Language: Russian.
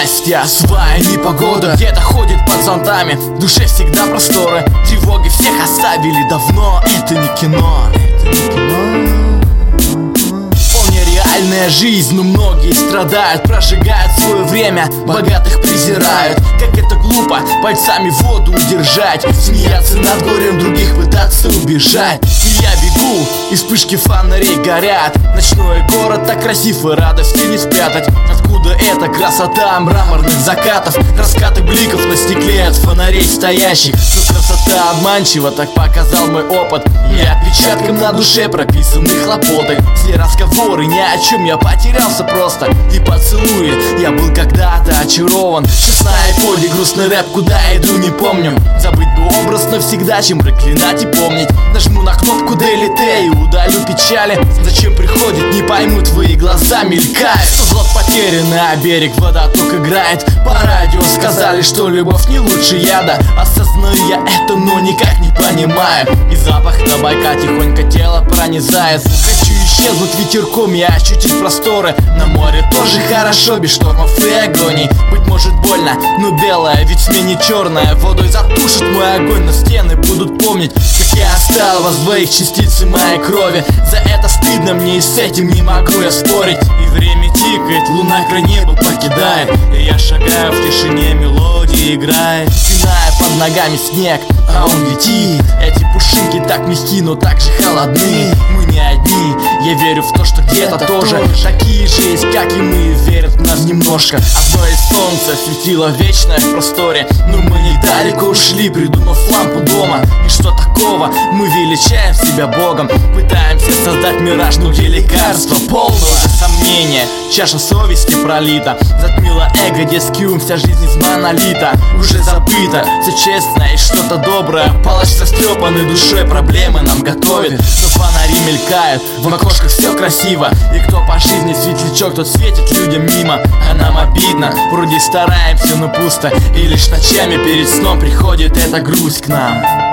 счастья, своя непогода. Где-то ходит под зонтами, в душе всегда просторы. Тревоги всех оставили давно. Это не кино, это не кино. Вполне реальная жизнь, но многие страдают, прожигают свое время, богатых презирают. Как это глупо, пальцами воду удержать, смеяться над горем других, пытаться убежать. И я бегу, и вспышки фонарей горят. Ночной город так красив, и радости не спрятать. Откуда эта красота мраморных закатов, раскаты бликов на стекле от фонарей стоящих? Но красота обманчива, так показал мой опыт. И отпечатком на душе прописаны хлопоты. Все разговоры ни о чем, я потерялся просто. И поцелуи, я был когда-то очарован. Сейчас на айподе грустный рэп, куда иду не помню. Забыть бы образ навсегда, чем проклинать и помнить. Нажму на кнопку Delete и удалю печали. Зачем приходит, не пойму, твои глаза мелькают. Злот потерян, а берег водоток играет. По радио сказали, что любовь не лучше яда. Осознаю я это, но никак не понимаю. И запах табака тихонько тело пронизает. Хочу исчезнуть ветерком и ощутить просторы. На море тоже хорошо, без штормов и агоний. Быть может больно, но белое, ведь в смене черное. Водой затушит мой огонь, но стены будут помнить, как я оставил вас двоих, частицы моей крови. За это стыдно мне, и с этим не могу я спорить. И время тикает, луна край неба покидает. И я шагаю в тишине, мелодия играет. Спиная под ногами снег, а он летит. Эти пушинки так мягки, но так же холодны. Мы не одни, я верю в то, что где-то тоже такие же есть, как и мы, верят в нас немножко. Одно из солнца светило вечное в просторе, но мы недалеко ушли, придумав лампу дома. И что такого, мы величаем себя Богом. Пытаемся создать мираж, но где лекарство полного сомнения. Чаша совести пролита, затмила эго, детский ум, вся жизнь из монолита. Уже забыто все честное и что-то доброе. Палач с растрепанной душой проблемы нам готовит. Но фонари мелькают, в окошках все красиво. И кто по жизни светлячок, тот светит людям мимо. А нам обидно, вроде стараемся, но пусто. И лишь ночами перед сном приходит эта грусть к нам.